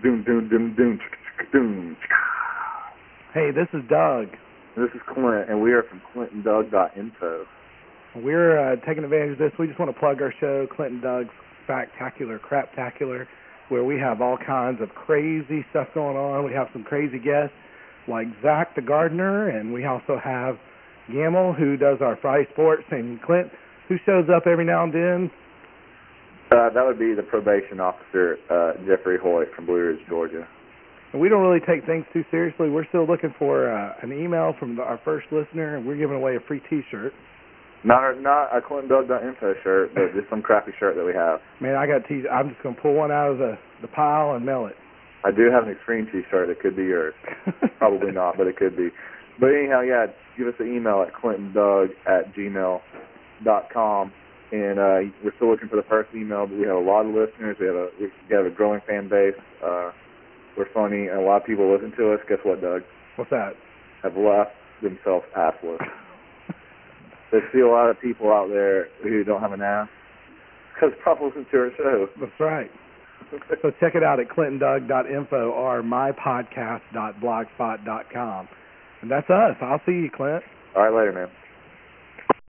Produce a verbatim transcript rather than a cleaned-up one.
doom, doom, doom, doom, doom. Hey, this is Doug. This is Clint, and we are from Clint and Doug dot info. We're uh, taking advantage of this. We just want to plug our show, Clint and Doug's Spectacular Craptacular, where we have all kinds of crazy stuff going on. We have some crazy guests like Zach the Gardener, and we also have Gamble, who does our Friday Sports, and Clint, who shows up every now and then. Uh, that would be the probation officer, uh, Jeffrey Hoyt from Blue Ridge, Georgia. And we don't really take things too seriously. We're still looking for uh, an email from the, our first listener, and we're giving away a free T-shirt. Not a, not a Clint and Doug dot info shirt, but just some crappy shirt that we have. Man, I got T. I'm just going to pull one out of the, the pile and mail it. I do have an Extreme T-shirt. It could be yours. Probably not, but it could be. But anyhow, yeah, give us an email at clint and doug at gmail dot com. And uh, we're still looking for the first email, but we have a lot of listeners. We have a we have a growing fan base. Uh, we're funny, and a lot of people listen to us. Guess what, Doug? What's that? Have left themselves assless. There's still a lot of people out there who don't have an ass because probably listen to our show. That's right. So check it out at clint and doug dot info or my podcast dot blogspot dot com. And that's us. I'll see you, Clint. All right, later, man.